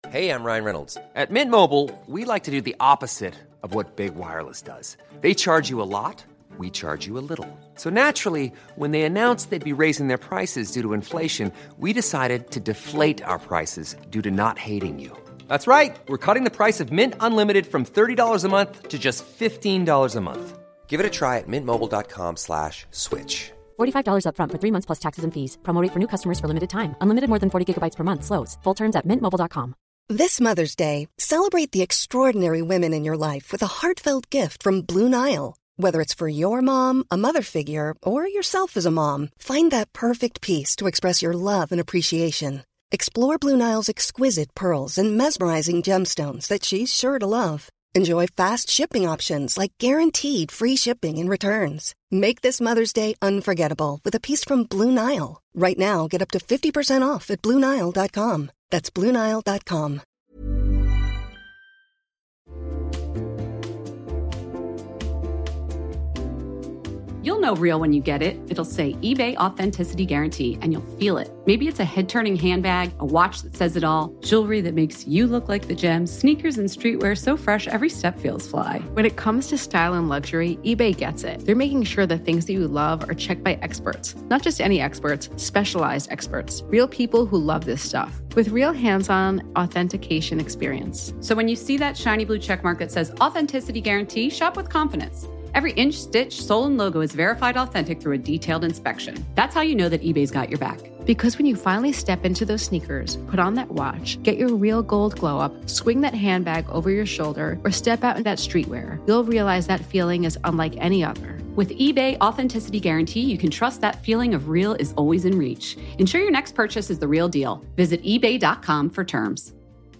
Hey, I'm Ryan Reynolds. At Mint Mobile, we like to do the opposite of what Big Wireless does. They charge you a lot, we charge you a little. So naturally, when they announced they'd be raising their prices due to inflation, we decided to deflate our prices due to not hating you. That's right. We're cutting the price of Mint Unlimited from $30 a month to just $15 a month. Give it a try at mintmobile.com/switch. $45 up front for 3 months plus taxes and fees. Promo rate for new customers for limited time. Unlimited more than 40 gigabytes per month. Slows full terms at mintmobile.com. This Mother's Day, celebrate the extraordinary women in your life with a heartfelt gift from Blue Nile. Whether it's for your mom, a mother figure, or yourself as a mom, find that perfect piece to express your love and appreciation. Explore Blue Nile's exquisite pearls and mesmerizing gemstones that she's sure to love. Enjoy fast shipping options like guaranteed free shipping and returns. Make this Mother's Day unforgettable with a piece from Blue Nile. Right now, get up to 50% off at BlueNile.com. That's BlueNile.com. You'll know real when you get it. It'll say eBay Authenticity Guarantee, and you'll feel it. Maybe it's a head-turning handbag, a watch that says it all, jewelry that makes you look like the gems, sneakers and streetwear so fresh every step feels fly. When it comes to style and luxury, eBay gets it. They're making sure the things that you love are checked by experts. Not just any experts, specialized experts. Real people who love this stuff. With real hands-on authentication experience. So when you see that shiny blue checkmark that says Authenticity Guarantee, shop with confidence. Every inch, stitch, sole, and logo is verified authentic through a detailed inspection. That's how you know that eBay's got your back. Because when you finally step into those sneakers, put on that watch, get your real gold glow up, swing that handbag over your shoulder, or step out in that streetwear, you'll realize that feeling is unlike any other. With eBay Authenticity Guarantee, you can trust that feeling of real is always in reach. Ensure your next purchase is the real deal. Visit ebay.com for terms.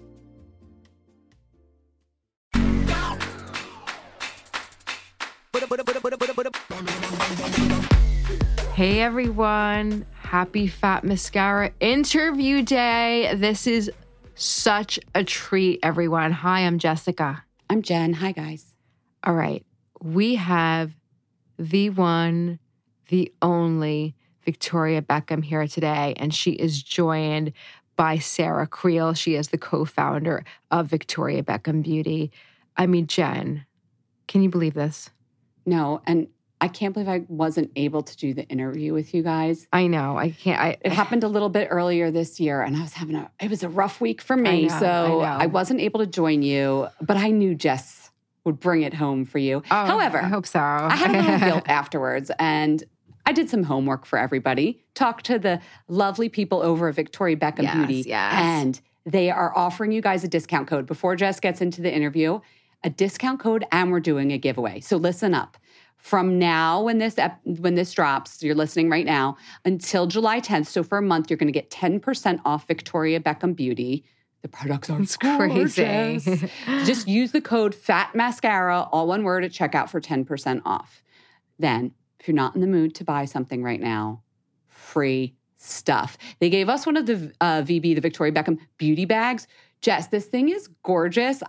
Hey everyone, happy Fat Mascara interview day. This is such a treat, everyone. Hi, I'm Jessica. I'm Jen. Hi, guys. All right, we have the one, the only Victoria Beckham here today, and she is joined by Sarah Creel. She is the co-founder of Victoria Beckham Beauty. I mean, Jen, can you believe this? No, and I can't believe I wasn't able to do the interview with you guys. I know. I can't. It happened a little bit earlier this year, and I was it was a rough week for me. I wasn't able to join you, but I knew Jess would bring it home for you. Oh, However, I hope so. I had a little guilt afterwards, and I did some homework for everybody. Talked to the lovely people over at Victoria Beckham Beauty. Yes. And they are offering you guys a discount code before Jess gets into the interview, a discount code, and we're doing a giveaway. So listen up. From now, when this drops, you're listening right now, until July 10th, so for a month, you're going to get 10% off Victoria Beckham Beauty. The products are gorgeous. Crazy. Just use the code FATMASCARA, all one word, at checkout for 10% off. Then, if you're not in the mood to buy something right now, free stuff. They gave us one of the VB, the Victoria Beckham Beauty bags. Jess, this thing is gorgeous.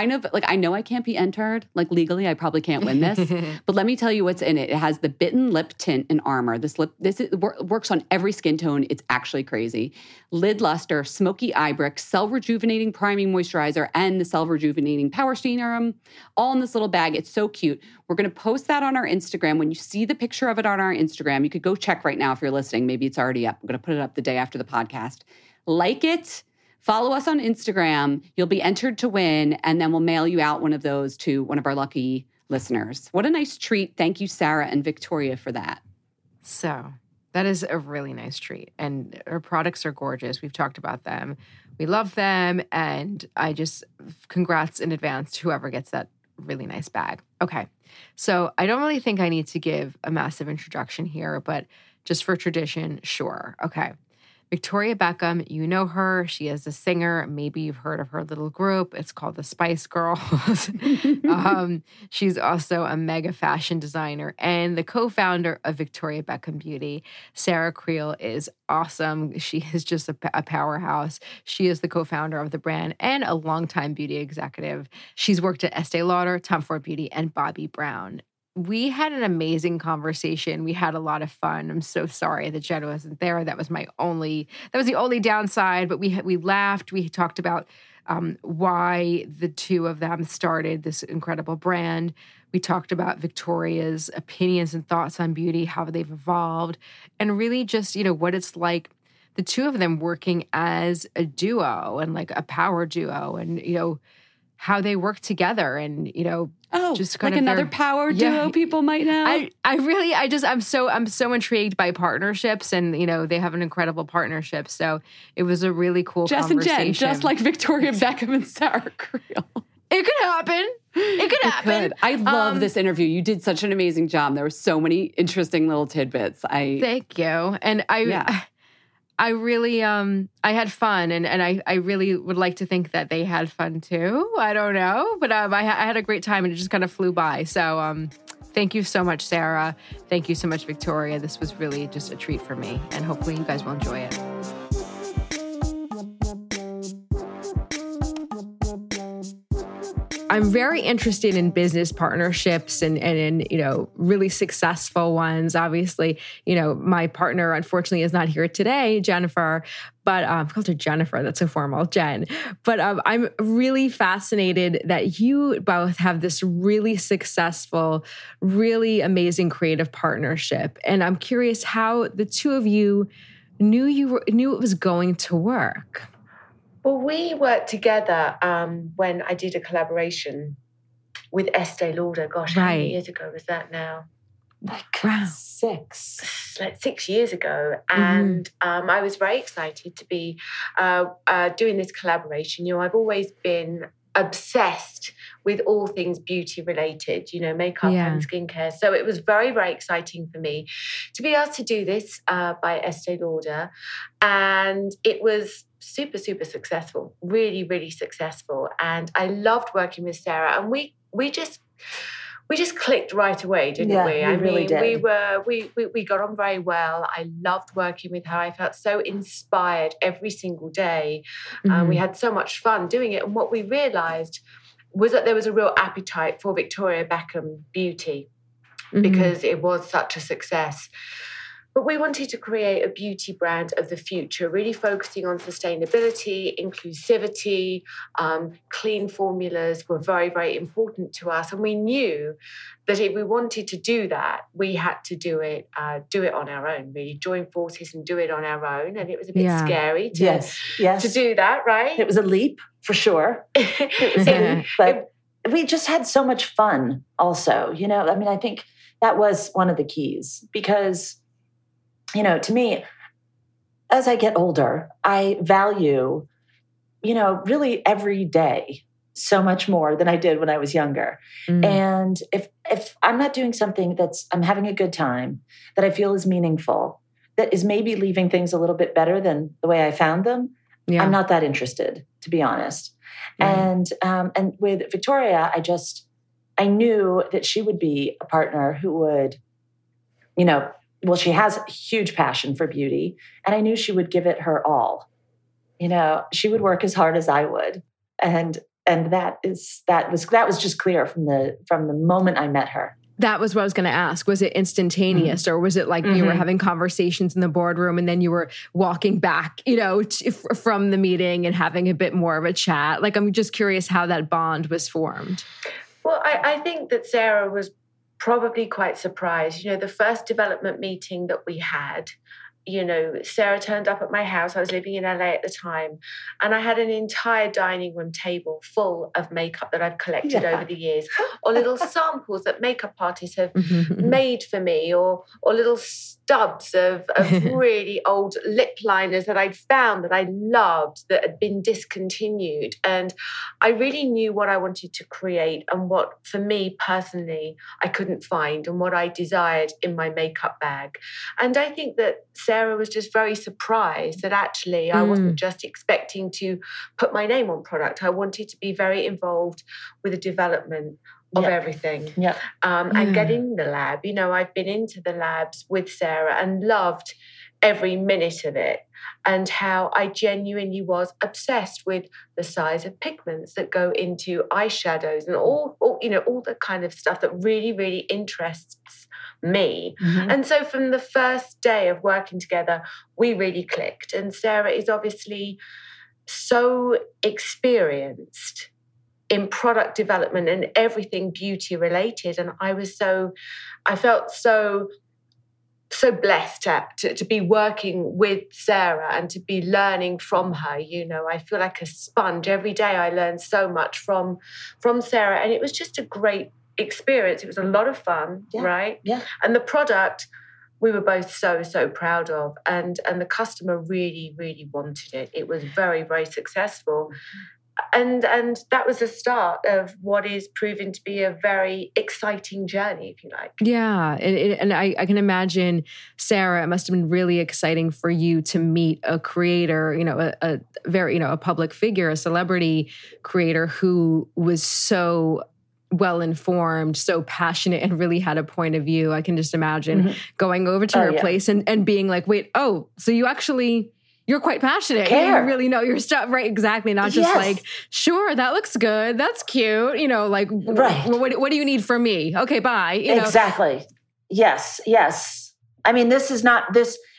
I know I can't be entered. Legally, I probably can't win this. But let me tell you what's in it. It has the Bitten Lip Tint and Armor. This works on every skin tone. It's actually crazy. Lid Luster, Smoky Eye Brick, Cell Rejuvenating Priming Moisturizer, and the Cell Rejuvenating Power Serum, all in this little bag. It's so cute. We're going to post that on our Instagram. When you see the picture of it on our Instagram, you could go check right now if you're listening. Maybe it's already up. I'm going to put it up the day after the podcast. Like it. Follow us on Instagram. You'll be entered to win, and then we'll mail you out one of those to one of our lucky listeners. What a nice treat. Thank you, Sarah and Victoria, for that. So that is a really nice treat. And our products are gorgeous. We've talked about them. We love them. And congrats in advance to whoever gets that really nice bag. Okay. So I don't really think I need to give a massive introduction here, but just for tradition, sure. Okay. Victoria Beckham, you know her. She is a singer. Maybe you've heard of her little group. It's called the Spice Girls. She's also a mega fashion designer and the co-founder of Victoria Beckham Beauty. Sarah Creel is awesome. She is just a powerhouse. She is the co-founder of the brand and a longtime beauty executive. She's worked at Estee Lauder, Tom Ford Beauty, and Bobbi Brown. We had an amazing conversation. We had a lot of fun. I'm so sorry that Jen wasn't there. That was the only downside, but we laughed. We talked about why the two of them started this incredible brand. We talked about Victoria's opinions and thoughts on beauty, how they've evolved, and really just, what it's like, the two of them working as a duo and like a power duo, and, how they work together, and, just kind like of another power duo people might know. I'm so intrigued by partnerships, and, they have an incredible partnership. So it was a really cool Jess conversation. and Jen, just like Victoria Beckham and Sarah Creel. It could happen. It could happen. I love this interview. You did such an amazing job. There were so many interesting little tidbits. Thank you. And I really, I had fun, and I really would like to think that they had fun too. I don't know, but I had a great time, and it just kind of flew by. So thank you so much, Sarah. Thank you so much, Victoria. This was really just a treat for me, and hopefully you guys will enjoy it. I'm very interested in business partnerships and in, really successful ones. Obviously, my partner, unfortunately, is not here today, Jennifer, but I've called her Jennifer. That's so formal, Jen. But I'm really fascinated that you both have this really successful, really amazing creative partnership. And I'm curious how the two of you knew it was going to work. Well, we worked together when I did a collaboration with Estee Lauder. Gosh, how many years ago was that now? Like 6. Like 6 years ago. And I was very excited to be doing this collaboration. I've always been obsessed with all things beauty related, makeup and skincare. So it was very, very exciting for me to be able to do this by Estee Lauder. And it was super, super successful, really, really successful. And I loved working with Sarah. And we just clicked right away, didn't we? I mean, did. We got on very well. I loved working with her. I felt so inspired every single day. We had so much fun doing it. And what we realized was that there was a real appetite for Victoria Beckham beauty because it was such a success. But we wanted to create a beauty brand of the future, really focusing on sustainability, inclusivity, clean formulas were very, very important to us. And we knew that if we wanted to do that, we had to do it on our own, really join forces and do it on our own. And it was a bit scary to do that, right? It was a leap, for sure. But we just had so much fun also, I think that was one of the keys because to me, as I get older, I value, really every day so much more than I did when I was younger. And if I'm not doing something I'm having a good time, that I feel is meaningful, that is maybe leaving things a little bit better than the way I found them, I'm not that interested, to be honest. And with Victoria, I knew that she would be a partner who would, she has a huge passion for beauty, and I knew she would give it her all. She would work as hard as I would, and that was just clear from the moment I met her. That was what I was going to ask. Was it instantaneous, or was it like you were having conversations in the boardroom and then you were walking back, from the meeting and having a bit more of a chat? Like, I'm just curious how that bond was formed. Well, I think that Sarah was probably quite surprised. The first development meeting that we had, Sarah turned up at my house. I was living in LA at the time. And I had an entire dining room table full of makeup that I've collected over the years, or little samples that makeup artists have made for me, or little stubs of really old lip liners that I'd found that I loved that had been discontinued. And I really knew what I wanted to create and what, for me personally, I couldn't find and what I desired in my makeup bag. And I think that Sarah was just very surprised that actually I wasn't just expecting to put my name on product. I wanted to be very involved with the development of everything. And get in the lab. I've been into the labs with Sarah and loved every minute of it, and how I genuinely was obsessed with the size of pigments that go into eyeshadows and all the kind of stuff that really, really interests me. And so from the first day of working together, we really clicked. And Sarah is obviously so experienced in product development and everything beauty related. And I felt so blessed to be working with Sarah and to be learning from her. You know, I feel like a sponge. Every day I learned so much from Sarah, and it was just a great experience. It was a lot of fun, right? Yeah. And the product we were both so proud of, and the customer really, really wanted it. It was very, very successful. And that was the start of what is proving to be a very exciting journey, if you like. Yeah. And I can imagine, Sarah, it must have been really exciting for you to meet a creator, you know, a very, you know, a public figure, a celebrity creator who was so well-informed, so passionate, and really had a point of view. I can just imagine going over to her place and being like, wait, oh, so you're quite passionate. Care. You really know your stuff, right? Exactly. Not just like, sure, that looks good. That's cute. You know, like, what do you need from me? Okay, bye. You know? Exactly. Yes. I mean, this is not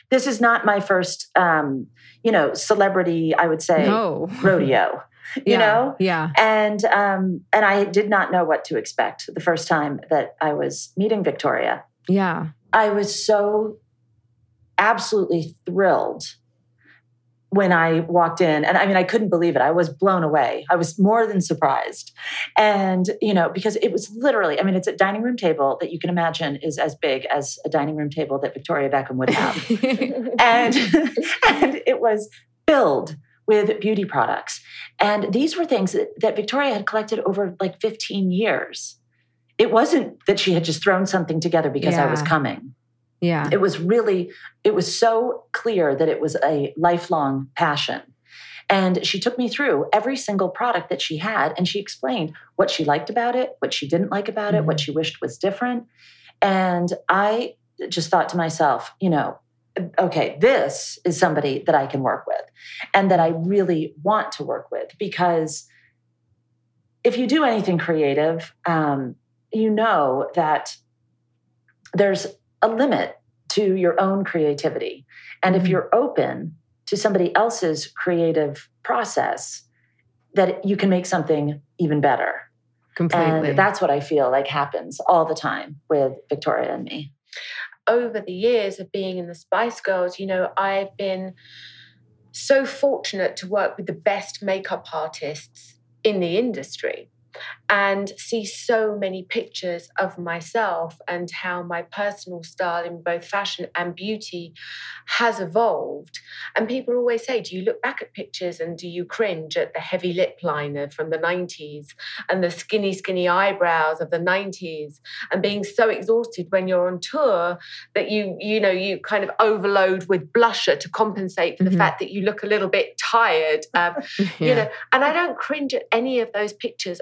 my first, celebrity, I would say, rodeo. You know? Yeah. And I did not know what to expect the first time that I was meeting Victoria. Yeah. I was so absolutely thrilled when I walked in. And I mean, I couldn't believe it. I was blown away. I was more than surprised. And, you know, because it was literally, I mean, it's a dining room table that you can imagine is as big as a dining room table that Victoria Beckham would have. and it was filled with beauty products. And these were things that Victoria had collected over like 15 years. It wasn't that she had just thrown something together because I was coming. Yeah. It was so clear that it was a lifelong passion. And she took me through every single product that she had, and she explained what she liked about it, what she didn't like about it, what she wished was different. And I just thought to myself, you know, okay, this is somebody that I can work with and that I really want to work with, because if you do anything creative, you know that there's a limit to your own creativity. And if you're open to somebody else's creative process, that you can make something even better. Completely. And that's what I feel like happens all the time with Victoria and me. Over the years of being in the Spice Girls, you know, I've been so fortunate to work with the best makeup artists in the industry and see so many pictures of myself and how my personal style in both fashion and beauty has evolved. And people always say, do you look back at pictures and do you cringe at the heavy lip liner from the 90s and the skinny eyebrows of the 90s and being so exhausted when you're on tour that you kind of overload with blusher to compensate for the fact that you look a little bit tired, you know, and I don't cringe at any of those pictures.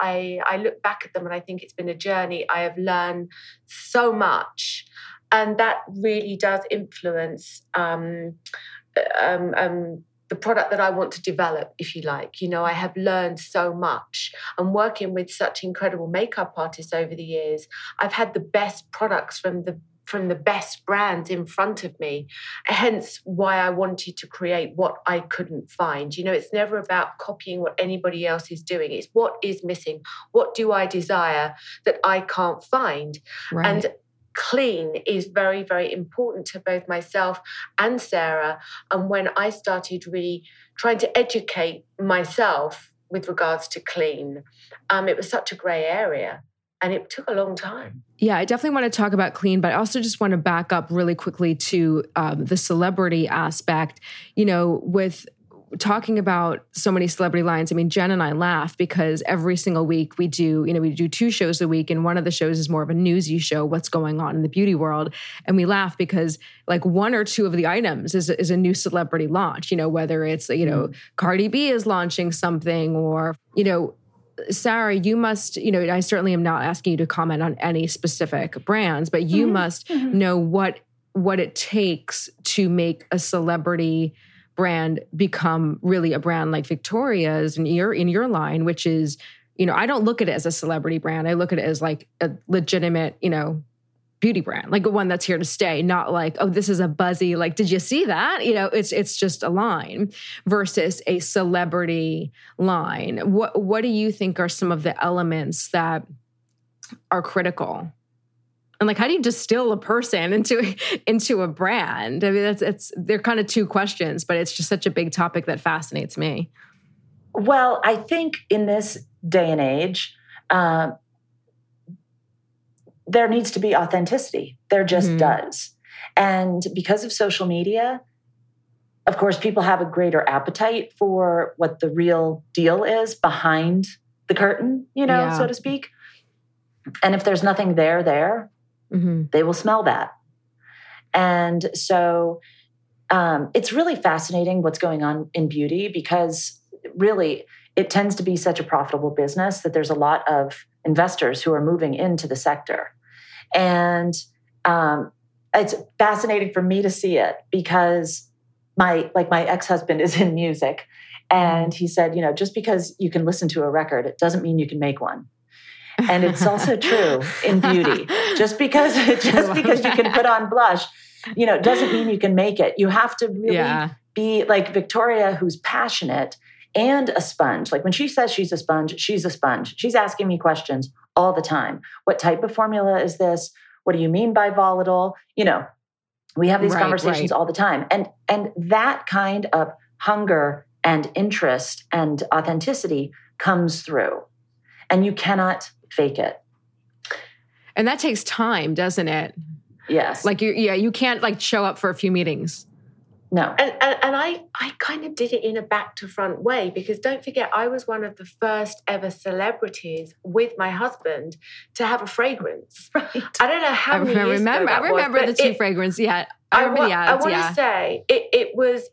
I look back at them and I think it's been a journey. I have learned so much, and that really does influence the product that I want to develop, if you like. You know, I have learned so much. And working with such incredible makeup artists over the years, I've had the best products from the best brands in front of me. Hence why I wanted to create what I couldn't find. You know, it's never about copying what anybody else is doing. It's what is missing. What do I desire that I can't find? Right. And clean is very, very important to both myself and Sarah. And when I started really trying to educate myself with regards to clean, it was such a gray area. And it took a long time. Yeah, I definitely want to talk about clean, but I also just want to back up really quickly to the celebrity aspect. You know, with talking about so many celebrity lines, I mean, Jen and I laugh because every single week we do 2 shows a week, and one of the shows is more of a newsy show, what's going on in the beauty world. And we laugh because like 1 or 2 of the items is a new celebrity launch, you know, whether it's, you know, Cardi B is launching something, or, you know, Sarah, you must, you know, I certainly am not asking you to comment on any specific brands, but you must know what it takes to make a celebrity brand become really a brand like Victoria's in your line, which is, you know, I don't look at it as a celebrity brand. I look at it as like a legitimate, you know, beauty brand, like one that's here to stay, not like, oh, this is a buzzy, like, did you see that? It's just a line versus a celebrity line. What do you think are some of the elements that are critical? And like, how do you distill a person into a brand? I mean, they're kind of two questions, but it's just such a big topic that fascinates me. Well, I think in this day and age, there needs to be authenticity. There just does. And because of social media, of course, people have a greater appetite for what the real deal is behind the curtain, so to speak. And if there's nothing there, they will smell that. And so it's really fascinating what's going on in beauty, because really it tends to be such a profitable business that there's a lot of investors who are moving into the sector. And it's fascinating for me to see it, because my ex-husband is in music, and he said, just because you can listen to a record, it doesn't mean you can make one. And it's also true in beauty. Just because you can put on blush, doesn't mean you can make it. You have to really be like Victoria, who's passionate and a sponge. Like when she says she's a sponge, she's a sponge. She's asking me questions all the time. What type of formula is this? What do you mean by volatile? We have these conversations all the time. And that kind of hunger and interest and authenticity comes through. And you cannot fake it. And that takes time, doesn't it? Yes. Like you can't like show up for a few meetings. No. And I kind of did it in a back to front way, because don't forget, I was one of the first ever celebrities with my husband to have a fragrance. Right. I don't know how many years ago that I remember was, the two fragrance. Yeah. I remember the ads. I want to say it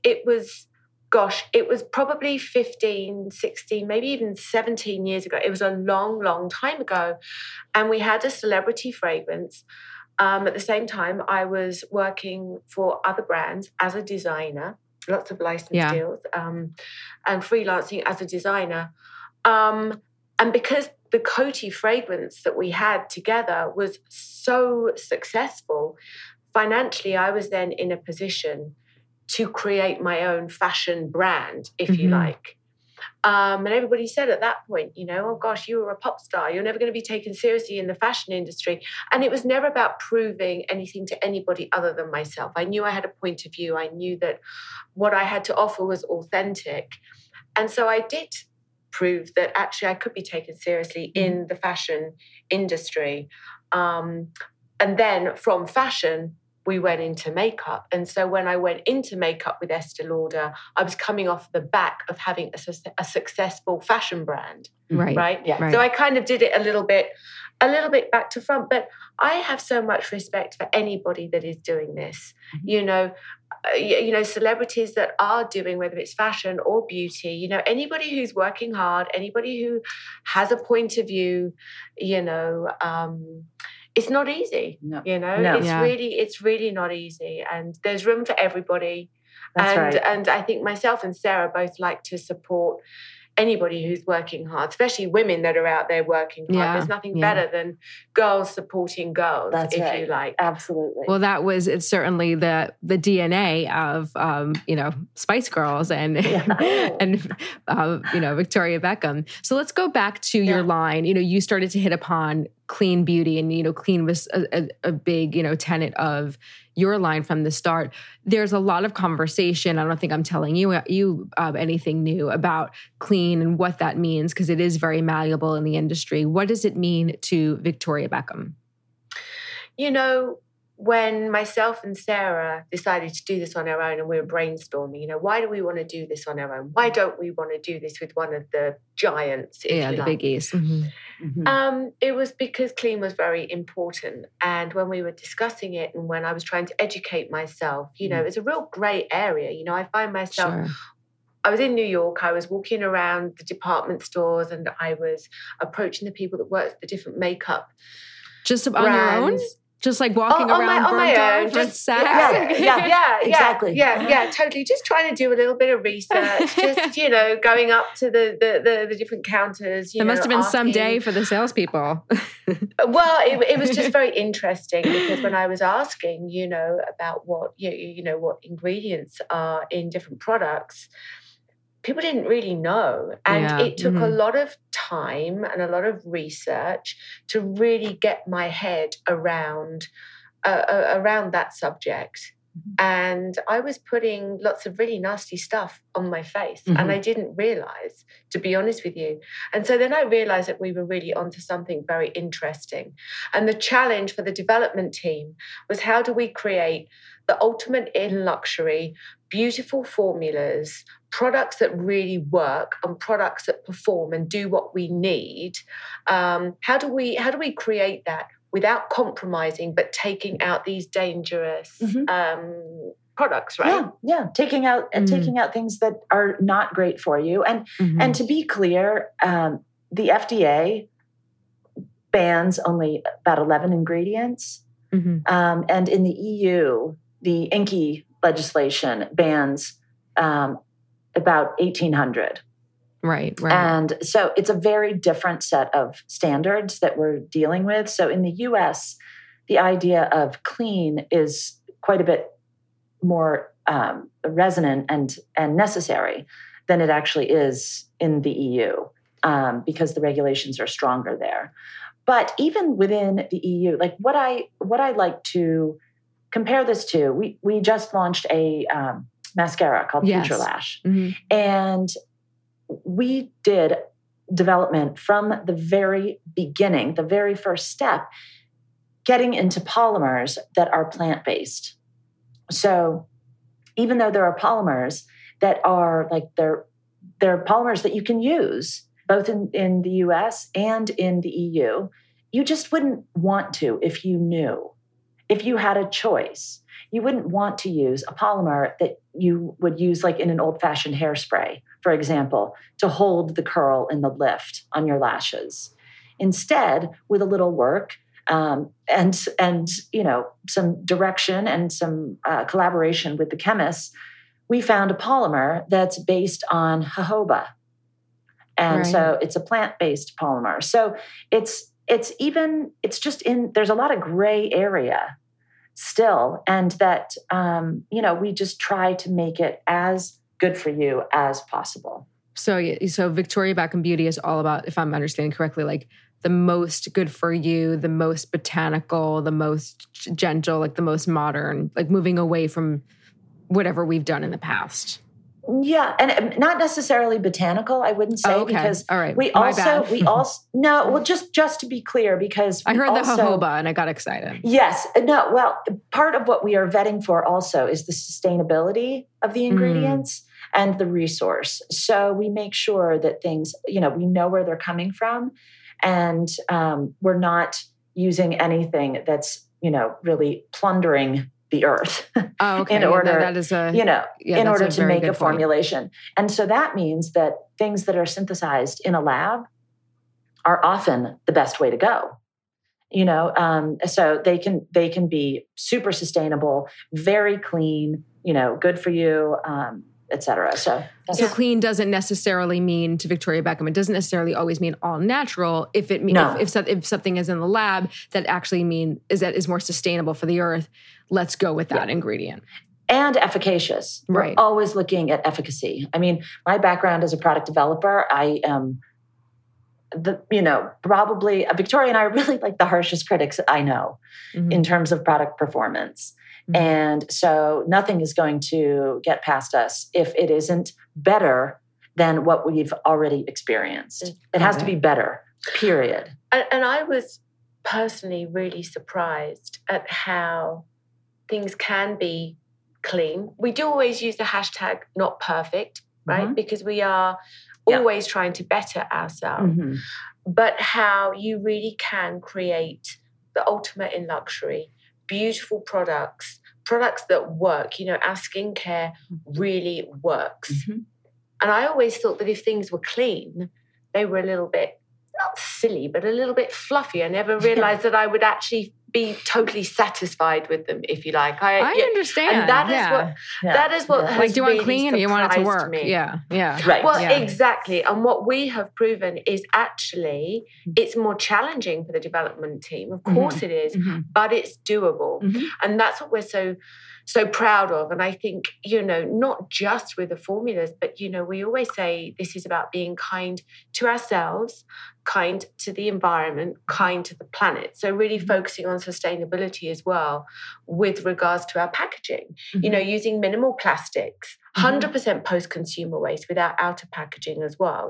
was probably 15, 16, maybe even 17 years ago. It was a long, long time ago. And we had a celebrity fragrance. At the same time, I was working for other brands as a designer, lots of license deals, and freelancing as a designer. And because the Coty fragrance that we had together was so successful, financially, I was then in a position to create my own fashion brand, if you like. And everybody said at that point, oh gosh, you were a pop star. You're never going to be taken seriously in the fashion industry. And it was never about proving anything to anybody other than myself. I knew I had a point of view. I knew that what I had to offer was authentic. And so I did prove that actually I could be taken seriously in the fashion industry. And then from fashion, we went into makeup. And so when I went into makeup with Estee Lauder, I was coming off the back of having a successful fashion brand. Right? Yeah. Right. So I kind of did it a little bit back to front. But I have so much respect for anybody that is doing this. Celebrities that are doing, whether it's fashion or beauty, anybody who's working hard, anybody who has a point of view, it's not easy, No. It's really not easy, and there's room for everybody. That's right. And I think myself and Sarah both like to support anybody who's working hard, especially women that are out there working hard. There's nothing better than girls supporting girls, That's if right. you like. Absolutely. Well, it's certainly the DNA of Spice Girls and Victoria Beckham. So let's go back to your line. You started to hit upon clean beauty, and clean was a big tenet of your line from the start. There's a lot of conversation. I don't think I'm telling you anything new about clean and what that means, because it is very malleable in the industry. What does it mean to Victoria Beckham? When myself and Sarah decided to do this on our own, and we were brainstorming, why do we want to do this on our own? Why don't we want to do this with one of the giants? The biggies. Mm-hmm. It was because clean was very important. And when we were discussing it, and when I was trying to educate myself, it's a real gray area. I find myself... Sure. I was in New York. I was walking around the department stores, and I was approaching the people that worked at the different makeup Just brands. on your own? Just like walking around on my own, just sex. Yeah, totally. Just trying to do a little bit of research. Just going up to the different counters. There must have been some day for the salespeople. Well, it was just very interesting because when I was asking, about what what ingredients are in different products, people didn't really know. And it took a lot of time and a lot of research to really get my head around that subject. And I was putting lots of really nasty stuff on my face and I didn't realize, to be honest with you. And so then I realized that we were really onto something very interesting. And the challenge for the development team was, how do we create the ultimate in luxury, beautiful formulas, products that really work and products that perform and do what we need? How do we create that without compromising, but taking out these dangerous products, right? Yeah. Taking out things that are not great for you. And to be clear, the FDA bans only about 11 ingredients. And in the EU, the INCI legislation bans about 1,800. Right. And so it's a very different set of standards that we're dealing with. So in the US, the idea of clean is quite a bit more resonant and necessary than it actually is in the EU, because the regulations are stronger there. But even within the EU, like what I like to compare this to, we just launched a mascara called Future Lash. And we did development from the very beginning, the very first step, getting into polymers that are plant-based. So even though there are polymers that are like, they're polymers that you can use both in the US and in the EU, you just wouldn't want to if you knew. If you had a choice, you wouldn't want to use a polymer that you would use like in an old-fashioned hairspray, for example, to hold the curl and the lift on your lashes. Instead, with a little work and some direction and some collaboration with the chemists, we found a polymer that's based on jojoba. And so it's a plant-based polymer. So there's a lot of gray area still. And that, we just try to make it as good for you as possible. So Victoria Beckham Beauty is all about, if I'm understanding correctly, like the most good for you, the most botanical, the most gentle, like the most modern, like moving away from whatever we've done in the past. Yeah, and not necessarily botanical, I wouldn't say, because all right. just to be clear, because I heard the jojoba and I got excited. Yes, part of what we are vetting for also is the sustainability of the ingredients and the resource. So we make sure that things, we know where they're coming from, and we're not using anything that's, really plundering the earth in order, in order to make a formulation. And so that means that things that are synthesized in a lab are often the best way to go. So they can be super sustainable, very clean, good for you, et cetera. So clean doesn't necessarily mean, to Victoria Beckham, it doesn't necessarily always mean all natural. If something is in the lab, that actually is more sustainable for the earth, let's go with that ingredient. And efficacious. Right. We're always looking at efficacy. I mean, my background as a product developer, I am probably Victoria and I are really like the harshest critics I know in terms of product performance. And so nothing is going to get past us if it isn't better than what we've already experienced. It has to be better, period. And I was personally really surprised at how things can be clean. We do always use the hashtag not perfect, right? Because we are always trying to better ourselves. But how you really can create the ultimate in luxury, beautiful products that work. Our skincare really works. And I always thought that if things were clean, they were a little bit, not silly, but a little bit fluffy. I never realized that I would actually be totally satisfied with them, if you like. I understand. And that is what has like, do you want really clean or do you want it to work? me. Yeah. Right. Well, exactly. And what we have proven is actually it's more challenging for the development team. Of course it is, but it's doable. And that's what we're so proud of. And I think, not just with the formulas, but, we always say this is about being kind to ourselves, kind to the environment, kind to the planet. So really focusing on sustainability as well with regards to our packaging, using minimal plastics, 100% post-consumer waste without outer packaging as well,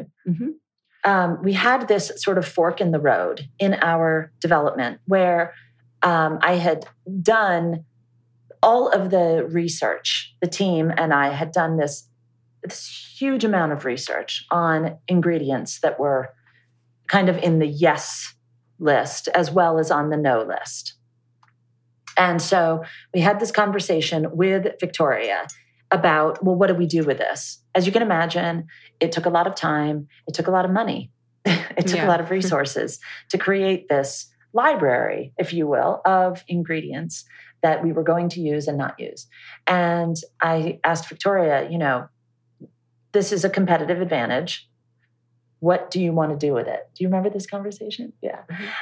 We had this sort of fork in the road in our development where I had done all of the research. The team and I had done this huge amount of research on ingredients that were kind of in the yes list as well as on the no list. And so we had this conversation with Victoria about, well, what do we do with this? As you can imagine, it took a lot of time. It took a lot of money. It took a lot of resources to create this library, if you will, of ingredients that we were going to use and not use. And I asked Victoria, this is a competitive advantage. What do you want to do with it? Do you remember this conversation? Yeah.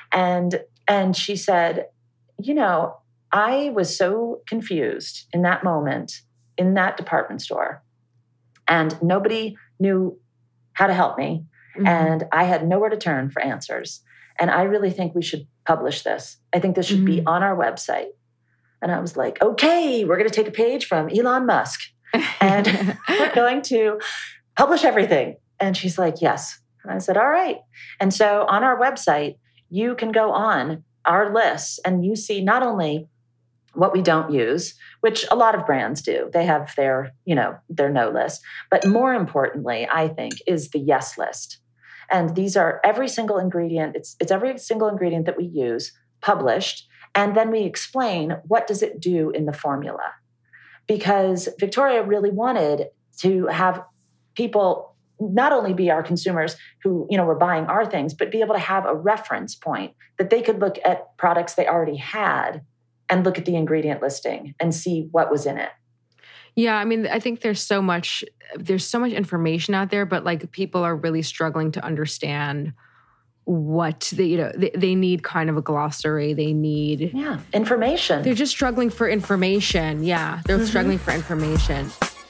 And she said, I was so confused in that moment in that department store, and nobody knew how to help me. And I had nowhere to turn for answers. And I really think we should publish this. I think this should be on our website. And I was like, okay, we're going to take a page from Elon Musk and we're going to publish everything. And she's like, yes. And I said, all right. And so on our website, you can go on our lists and you see not only what we don't use, which a lot of brands do. They have their no list. But more importantly, I think, is the yes list. And these are every single ingredient. It's every single ingredient that we use published. And then we explain what does it do in the formula. Because Victoria really wanted to have people not only be our consumers who, were buying our things, but be able to have a reference point that they could look at products they already had and look at the ingredient listing and see what was in it. Yeah, I mean, I think there's so much information out there, but like people are really struggling to understand what they need kind of a glossary. They need information. They're just struggling for information. Yeah, they're struggling for information.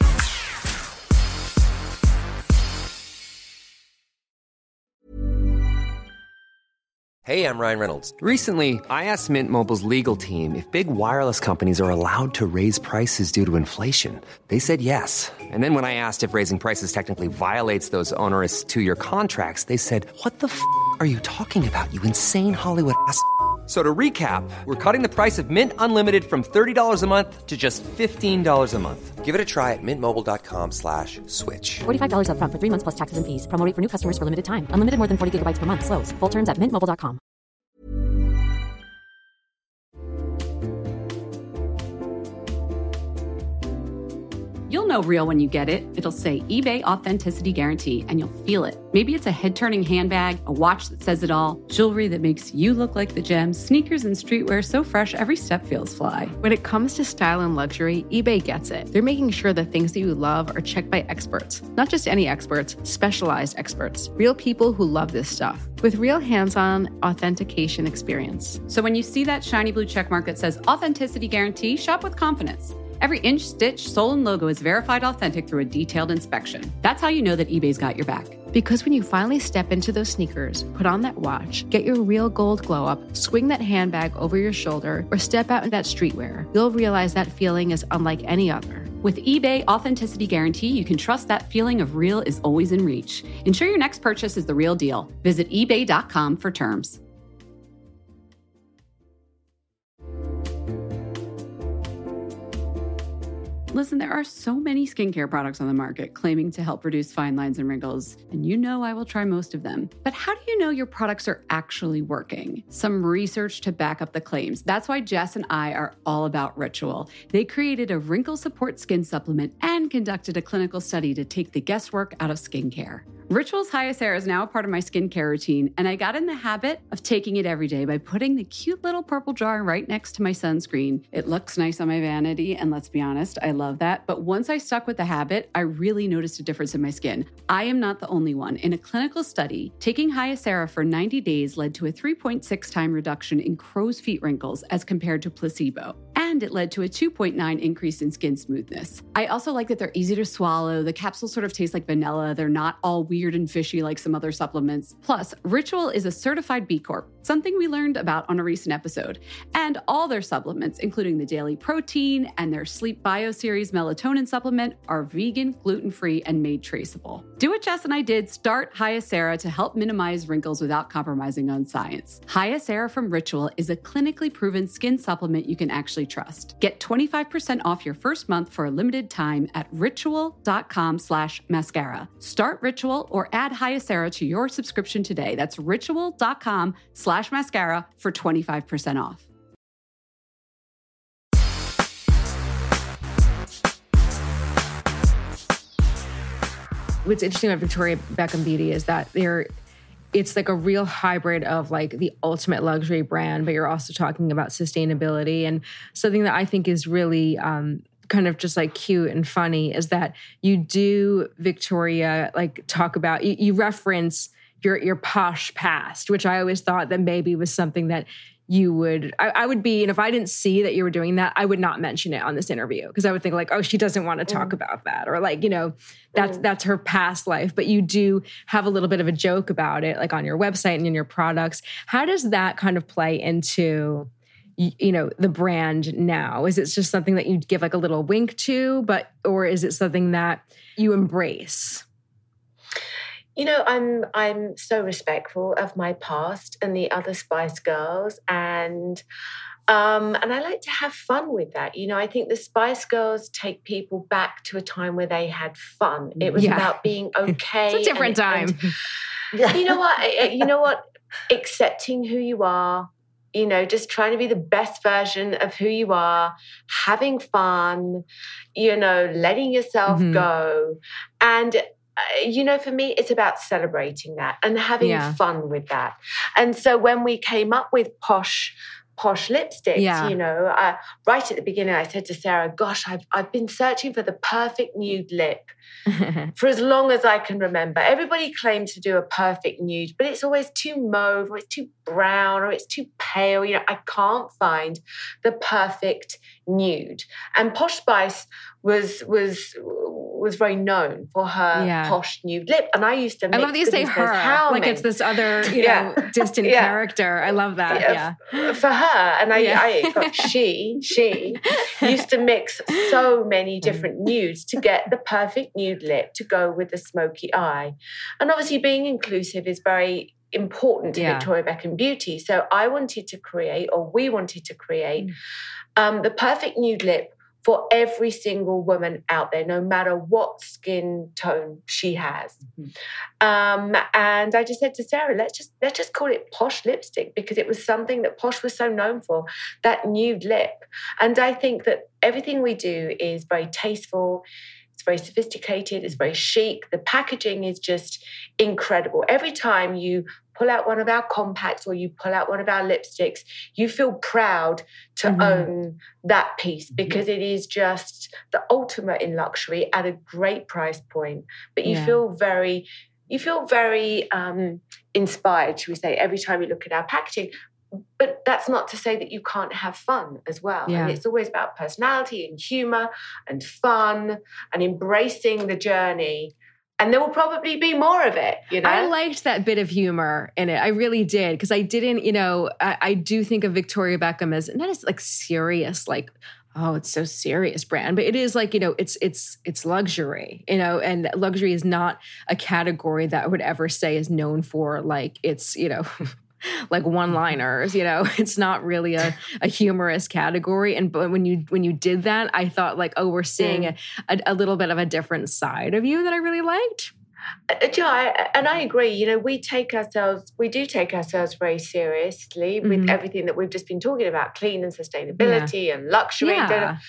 Hey, I'm Ryan Reynolds. Recently, I asked Mint Mobile's legal team if big wireless companies are allowed to raise prices due to inflation. They said yes. And then when I asked if raising prices technically violates those onerous 2-year contracts, they said, what the f*** are you talking about, you insane Hollywood ass f- So to recap, we're cutting the price of Mint Unlimited from $30 a month to just $15 a month. Give it a try at mintmobile.com/switch. $45 up front for 3 months plus taxes and fees. Promo rate for new customers for limited time. Unlimited more than 40 gigabytes per month. Slows full terms at mintmobile.com. You'll know real when you get it. It'll say eBay Authenticity Guarantee, and you'll feel it. Maybe it's a head-turning handbag, a watch that says it all, jewelry that makes you look like the gems, sneakers and streetwear so fresh every step feels fly. When it comes to style and luxury, eBay gets it. They're making sure the things that you love are checked by experts. Not just any experts, specialized experts. Real people who love this stuff. With real hands-on authentication experience. So when you see that shiny blue checkmark that says Authenticity Guarantee, shop with confidence. Every inch, stitch, sole, and logo is verified authentic through a detailed inspection. That's how you know that eBay's got your back. Because when you finally step into those sneakers, put on that watch, get your real gold glow up, swing that handbag over your shoulder, or step out in that streetwear, you'll realize that feeling is unlike any other. With eBay Authenticity Guarantee, you can trust that feeling of real is always in reach. Ensure your next purchase is the real deal. Visit ebay.com for terms. Listen, there are so many skincare products on the market claiming to help reduce fine lines and wrinkles, and you know I will try most of them. But how do you know your products are actually working? Some research to back up the claims. That's why Jess and I are all about Ritual. They created a wrinkle support skin supplement and conducted a clinical study to take the guesswork out of skincare. Ritual's Hyacera is now a part of my skincare routine, and I got in the habit of taking it every day by putting the cute little purple jar right next to my sunscreen. It looks nice on my vanity, and let's be honest, I love that. But once I stuck with the habit, I really noticed a difference in my skin. I am not the only one. In a clinical study, taking Hyacera for 90 days led to a 3.6 time reduction in crow's feet wrinkles as compared to placebo. And it led to a 2.9 increase in skin smoothness. I also like that they're easy to swallow. The capsules sort of taste like vanilla. They're not all weird and fishy like some other supplements. Plus, Ritual is a certified B Corp, something we learned about on a recent episode. And all their supplements, including the daily protein and their Sleep Bio Series melatonin supplement, are vegan, gluten-free, and made traceable. Do what Jess and I did, start Hyacera to help minimize wrinkles without compromising on science. Hyacera from Ritual is a clinically proven skin supplement you can actually trust. Get 25% off your first month for a limited time at ritual.com/mascara. Start Ritual or add Hyacera to your subscription today. That's ritual.com/mascara for 25% off. What's interesting about Victoria Beckham Beauty is that it's like a real hybrid of like the ultimate luxury brand, but you're also talking about sustainability. And something that I think is really kind of just like cute and funny is that you do, Victoria, like talk about, you reference your posh past, which I always thought that maybe was something that you would, I would be, and if I didn't see that you were doing that, I would not mention it on this interview because I would think like, oh, she doesn't want to talk about that. Or like, that's her past life. But you do have a little bit of a joke about it, like on your website and in your products. How does that kind of play into, the brand now? Is it just something that you give like a little wink to, or is it something that you embrace? I'm so respectful of my past and the other Spice Girls, and I like to have fun with that. I think the Spice Girls take people back to a time where they had fun. It was about being okay. It's a different time. You know what? Accepting who you are. Just trying to be the best version of who you are, having fun. Letting yourself go, and. For me, it's about celebrating that and having fun with that. And so when we came up with posh lipsticks, right at the beginning, I said to Sarah, gosh, I've been searching for the perfect nude lip for as long as I can remember. Everybody claims to do a perfect nude, but it's always too mauve or it's too brown or it's too pale. I can't find the perfect nude. And Posh Spice was very known for her posh nude lip. And I used to mix, I love that you say her, like it's this other, distant character. I love that. For her. And she used to mix so many different nudes to get the perfect nude lip to go with the smoky eye. And obviously being inclusive is very important to Victoria Beckham Beauty. So we wanted to create the perfect nude lip for every single woman out there, no matter what skin tone she has. And I just said to Sarah, let's just call it Posh lipstick, because it was something that Posh was so known for, that nude lip. And I think that everything we do is very tasteful. It's very sophisticated. It's very chic. The packaging is just incredible. Every time you pull out one of our compacts or you pull out one of our lipsticks, you feel proud to own that piece, because it is just the ultimate in luxury at a great price point. But you feel very inspired, should we say, every time you look at our packaging. But that's not to say that you can't have fun as well. Yeah. And it's always about personality and humor and fun and embracing the journey. And there will probably be more of it, I liked that bit of humor in it. I really did. Because I didn't, I do think of Victoria Beckham as not as like serious, like, oh, it's so serious brand. But it is like, it's luxury, and luxury is not a category that I would ever say is known for like it's, like one-liners, it's not really a humorous category. But when you did that, I thought like, oh, we're seeing a little bit of a different side of you that I really liked. And I agree. We do take ourselves very seriously with everything that we've just been talking about, clean and sustainability and luxury.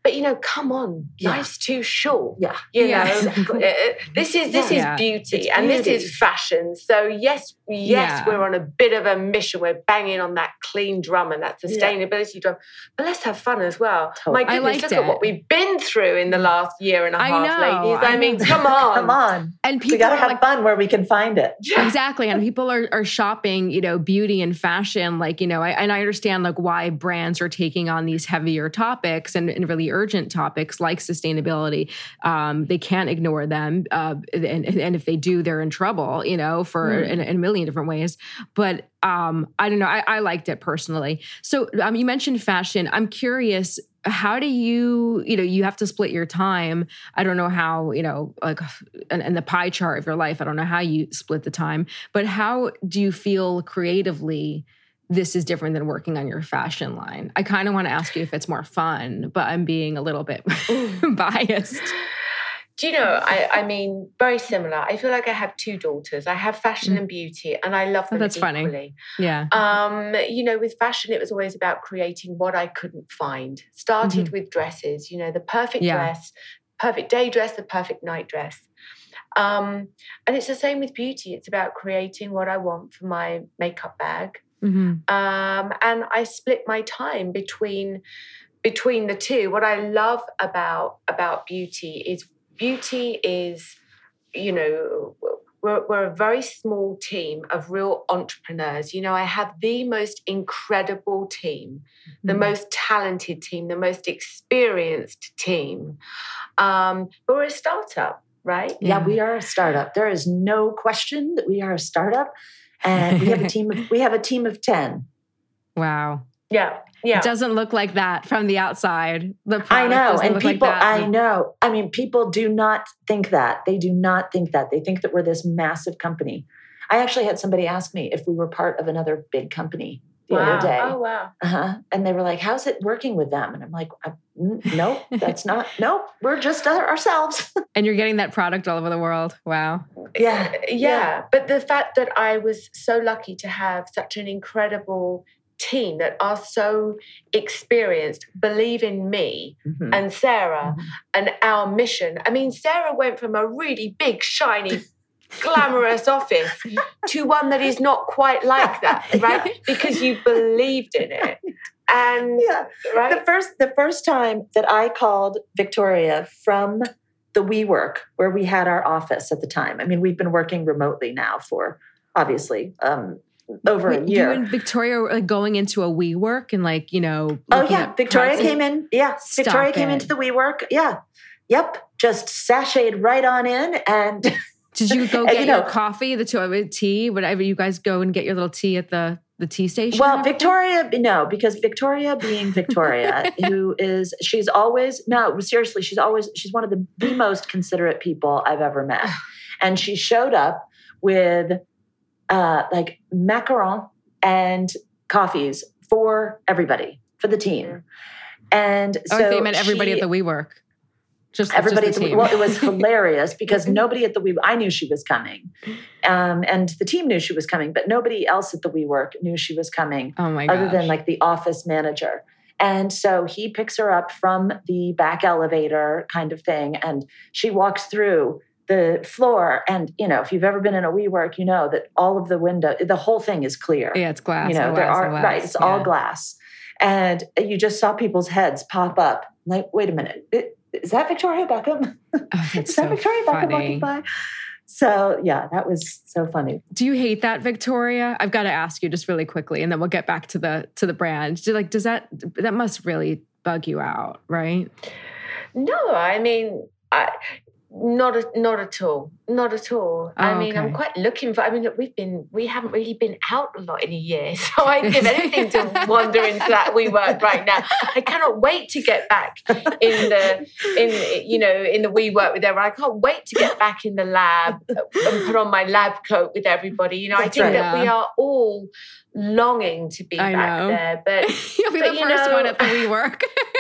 But, come on, life's too short. Yeah. You know, this is beauty and this is fashion. So yes, we're on a bit of a mission. We're banging on that clean drum and that sustainability drum, but let's have fun as well. Totally. My goodness, look at what we've been through in the last year and a half, ladies. I mean, come on. Come on. And people we got to have fun where we can find it. Exactly. And people are shopping, beauty and fashion. Like, I understand like why brands are taking on these heavier topics and really urgent topics like sustainability. They can't ignore them. And if they do, they're in trouble, in a million different ways. But I don't know. I liked it personally. So you mentioned fashion. I'm curious, how do you have to split your time. I don't know how, like, and the pie chart of your life, I don't know how you split the time, but how do you feel creatively this is different than working on your fashion line? I kind of want to ask you if it's more fun, but I'm being a little bit biased. Do you know, I mean, very similar. I feel like I have two daughters. I have fashion and beauty, and I love them that's equally. Funny. Yeah. With fashion, it was always about creating what I couldn't find. Started with dresses, the perfect dress, perfect day dress, the perfect night dress. And it's the same with beauty. It's about creating what I want for my makeup bag. And I split my time between the two. What I love about beauty is, we're a very small team of real entrepreneurs. I have the most incredible team, the most talented team, the most experienced team. But we're a startup, right? Yeah, we are a startup. There is no question that we are a startup. And we have a team of 10. Wow. Yeah. It doesn't look like that from the outside. I know. And people, I know. I mean, people do not think that. They do not think that. They think that we're this massive company. I actually had somebody ask me if we were part of another big company the other day. Oh, wow. And they were like, how's it working with them? And I'm like, nope, that's not. Nope, we're just ourselves. And you're getting that product all over the world. Wow. Yeah. But the fact that I was so lucky to have such an incredible team that are so experienced, believe in me and Sarah and our mission. I mean, Sarah went from a really big, shiny, glamorous office to one that is not quite like that, right? Because you believed in it. And right? The first time that I called Victoria from the WeWork, where we had our office at the time. I mean, we've been working remotely now for obviously over a year. You and Victoria were going into a WeWork and Victoria came in. Yeah, Victoria came into the WeWork. Yeah, yep. Just sashayed right on in and. Did you go get your coffee, the tea, whatever? You guys go and get your little tea at the tea station? Well, Victoria, no, because Victoria being Victoria, she's one of the most considerate people I've ever met. And she showed up with like macaron and coffees for everybody, for the team. And so they meant everybody at the WeWork. Everybody, well, it was hilarious because nobody at the WeWork, I knew she was coming. And the team knew she was coming, but nobody else at the WeWork knew she was coming. Oh my gosh. Other than like the office manager. And so he picks her up from the back elevator kind of thing. And she walks through the floor. And, if you've ever been in a WeWork, you know that all of the whole thing is clear. Yeah, it's glass. Right, it's all glass. And you just saw people's heads pop up. Like, wait a minute. Is that Victoria Beckham? Is that Victoria Beckham walking by? So, yeah, that was so funny. Do you hate that, Victoria? I've got to ask you just really quickly, and then we'll get back to the brand. Does that must really bug you out, right? No, I mean, not at all. Not at all. Oh, I mean, I'm quite looking for. I mean, look, we haven't really been out a lot in a year, so I'd give anything to wander into that WeWork right now. I cannot wait to get back in the WeWork with everyone. I can't wait to get back in the lab and put on my lab coat with everybody. I think that we are all longing to be back there. But you'll be the first one at the WeWork.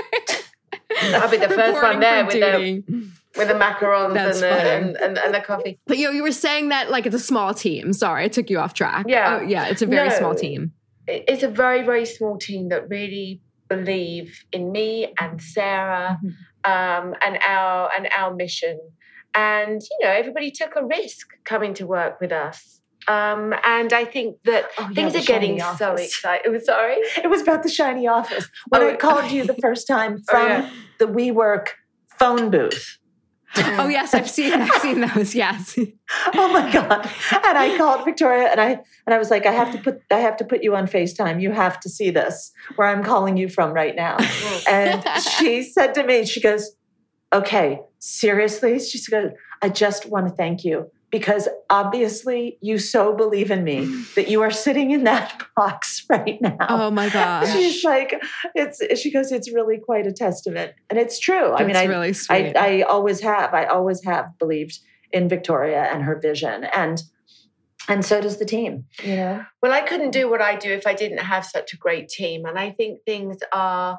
I'll be the first one there with the macarons and the coffee. But you were saying that like it's a small team. Sorry, I took you off track. Yeah. It's a very small team. It's a very, very small team that really believe in me and Sarah, and our mission. And, everybody took a risk coming to work with us. And I think that things are getting so exciting. Sorry? It was about the shiny office. When I called you the first time from the WeWork phone booth. Oh, yes, I've seen those, yes. Oh, my God. And I called Victoria and I was like, I have to put you on FaceTime. You have to see this, where I'm calling you from right now. And she said to me, she goes, okay, seriously? She goes, I just want to thank you because obviously you so believe in me that you are sitting in that box right now. Oh my gosh. She's like, she goes, it's really quite a testament. And it's true. That's really sweet. I always have believed in Victoria and her vision. And so does the team, Well, I couldn't do what I do if I didn't have such a great team. And I think things are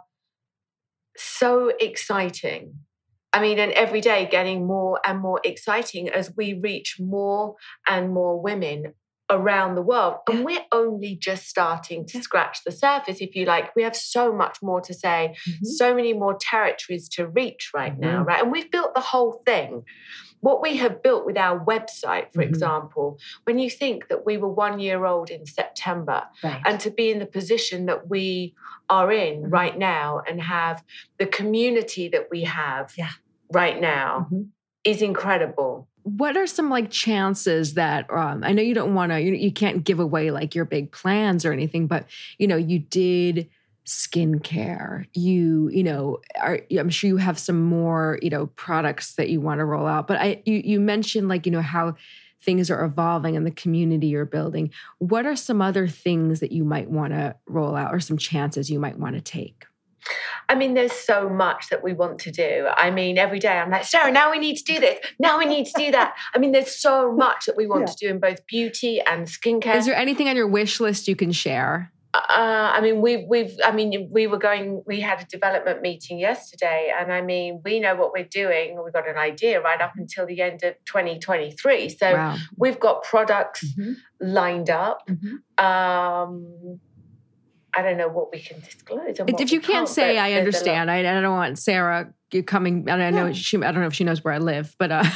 so exciting. And every day getting more and more exciting as we reach more and more women around the world. And we're only just starting to scratch the surface, if you like. We have so much more to say, so many more territories to reach right now, right? And we've built the whole thing. What we have built with our website, for example, when you think that we were 1 year old in September, and to be in the position that we are in right now and have the community that we have right now is incredible. What are some chances that, I know you don't want to, you can't give away your big plans or anything, but you did skincare, I'm sure you have some more, products that you want to roll out, but you mentioned how things are evolving in the community you're building. What are some other things that you might want to roll out or some chances you might want to take? There's so much that we want to do. Every day I'm like, Sarah, now we need to do this. Now we need to do that. There's so much that we want to do in both beauty and skincare. Is there anything on your wish list you can share? We had a development meeting yesterday, and we know what we're doing. We've got an idea right up until the end of 2023. So we've got products lined up. I don't know what we can disclose. If you can't say, I understand. I don't want Sarah coming. And I know I don't know if she knows where I live, but I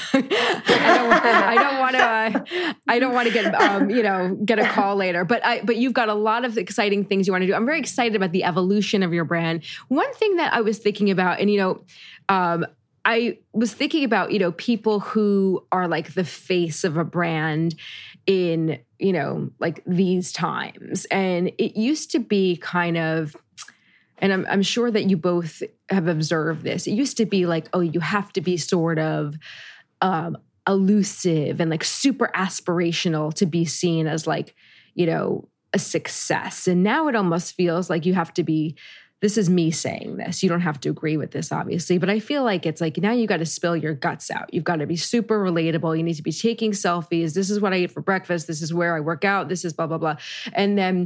don't want to get a call later. But you've got a lot of exciting things you want to do. I'm very excited about the evolution of your brand. One thing that I was thinking about, I was thinking about, people who are the face of a brand in, these times. And it used to be kind of, and I'm sure that you both have observed this. It used to be you have to be sort of elusive and super aspirational to be seen as a success. And now it almost feels like you have to be, this is me saying this. You don't have to agree with this, obviously. But I feel like it's now you got to spill your guts out. You've got to be super relatable. You need to be taking selfies. This is what I eat for breakfast. This is where I work out. This is blah, blah, blah. And then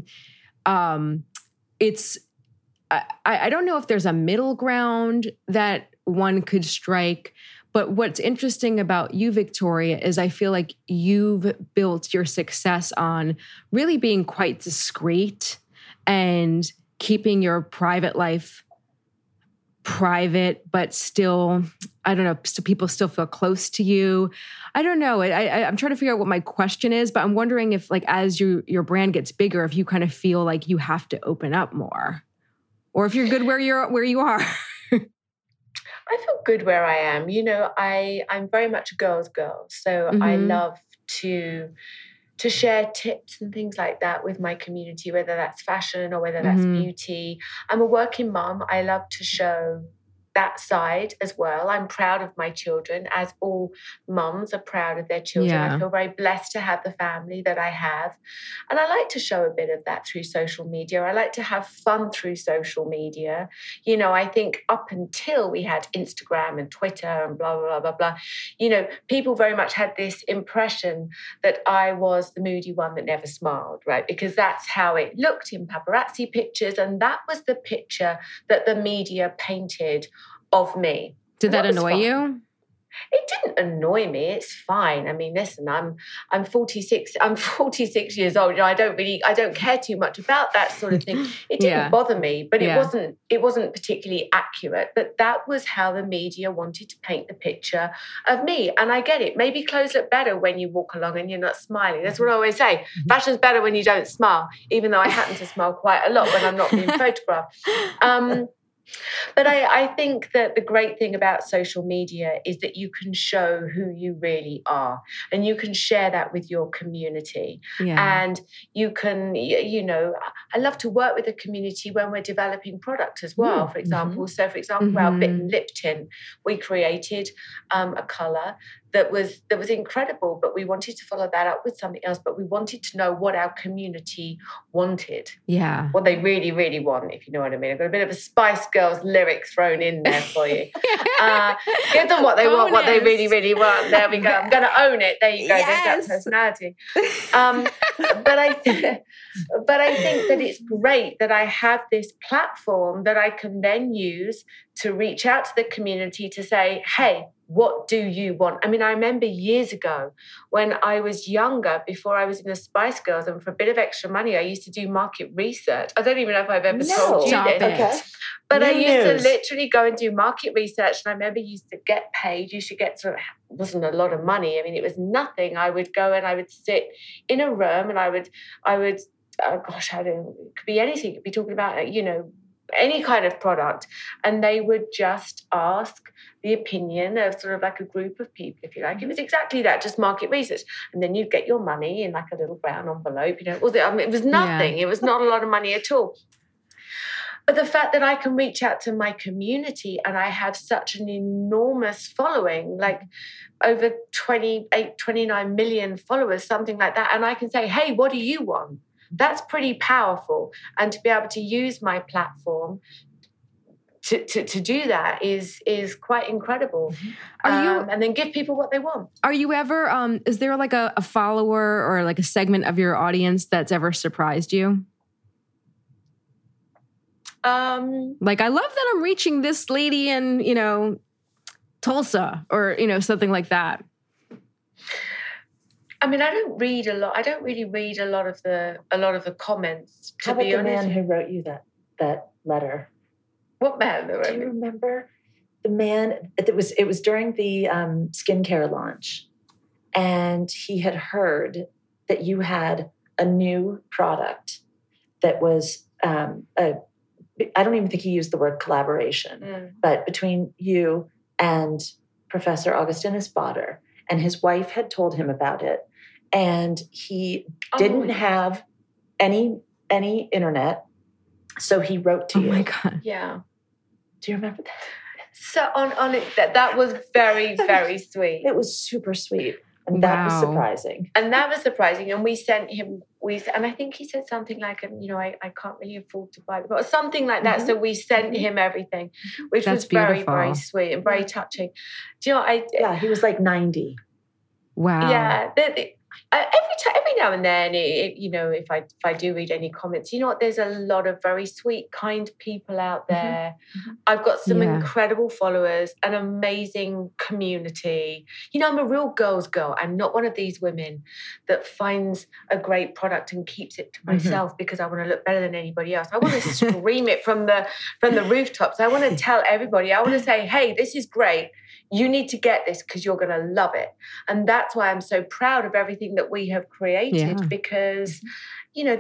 I don't know if there's a middle ground that one could strike. But what's interesting about you, Victoria, is I feel like you've built your success on really being quite discreet and keeping your private life private, but still, I don't know, so people still feel close to you. I don't know. I'm trying to figure out what my question is, but I'm wondering if as your brand gets bigger, if you kind of feel like you have to open up more, or if you're good where you are. I feel good where I am. I'm very much a girl's girl. So I love to share tips and things like that with my community, whether that's fashion or whether that's beauty. I'm a working mom. I love to show that side as well. I'm proud of my children, as all mums are proud of their children. Yeah. I feel very blessed to have the family that I have. And I like to show a bit of that through social media. I like to have fun through social media. I think up until we had Instagram and Twitter and blah, blah, blah, blah, blah, people very much had this impression that I was the moody one that never smiled, right? Because that's how it looked in paparazzi pictures. And that was the picture that the media painted of me. Did that annoy you? It didn't annoy me. It's fine. I mean, listen, I'm 46. I'm 46 years old. You know, I don't care too much about that sort of thing. It didn't bother me, but it wasn't particularly accurate. But that was how the media wanted to paint the picture of me. And I get it. Maybe clothes look better when you walk along and you're not smiling. That's what I always say. Fashion's better when you don't smile, even though I happen to smile quite a lot when I'm not being photographed. But I think that the great thing about social media is that you can show who you really are, and you can share that with your community. And you can, you know, I love to work with the community when we're developing product as well, for example. So, for example, our Bitten Lip Tint, we created a colour that was incredible, but we wanted to follow that up with something else. But we wanted to know what our community wanted. Yeah. What they really, really want, if you know what I mean. I've got a bit of a Spice Girls lyric thrown in there for you. Give them what they want, what they really, really want. There we go. I'm going to own it. There you go. Yes. There's that personality. But I think that it's great that I have this platform that I can then use to reach out to the community to say, hey, what do you want? I mean, I remember years ago when I was younger, before I was in the Spice Girls, and for a bit of extra money, I used to do market research. I don't even know if I've ever told you this. Okay. But I used to literally go and do market research. And I remember you used to get paid. You should get wasn't a lot of money. I mean, it was nothing. I would go and I would sit in a room and I would it could be anything. It could be talking about, you know, any kind of product, and they would just ask the opinion of sort of like a group of people, if you like. It was exactly that, just market research. And then you'd get your money in like a little brown envelope, you know. It was nothing. It was not a lot of money at all. But the fact that I can reach out to my community, and I have such an enormous following, like over 29 million followers, something like that, and I can say, hey, what do you want? That's pretty powerful. And to be able to use my platform to do that is quite incredible. And then give people what they want. Are you ever, is there like a follower or like a segment of your audience that's ever surprised you? Like, I love that I'm reaching this lady in, you know, Tulsa, or, you know, something like that. I mean, I don't read a lot. I don't really read a lot of the comments. To be honest, how about the man who wrote you that letter? What man? Do you remember the man? It was during the skincare launch, and he had heard that you had a new product that was I don't even think he used the word collaboration, but between you and Professor Augustin Espada. And his wife had told him about it. And he didn't have any internet. So he wrote to you. Oh my God. Yeah. Do you remember that? So on it, that was very, very sweet. It was super sweet. And that was surprising. And we sent him, and I think he said something like, you know, I can't really afford to buy it, or something like that. So we sent him everything, which was very, very sweet and very touching. Do you know, he was like 90. Wow. Yeah. Every now and then, you know, if I do read any comments, you know what, there's a lot of very sweet, kind people out there. I've got some incredible followers, an amazing community. You know, I'm a real girl's girl. I'm not one of these women that finds a great product and keeps it to myself because I want to look better than anybody else. I want to scream it from the rooftops. I want to tell everybody. I want to say, hey, this is great. You need to get this because you're going to love it. And that's why I'm so proud of everything that we have created, because, you know,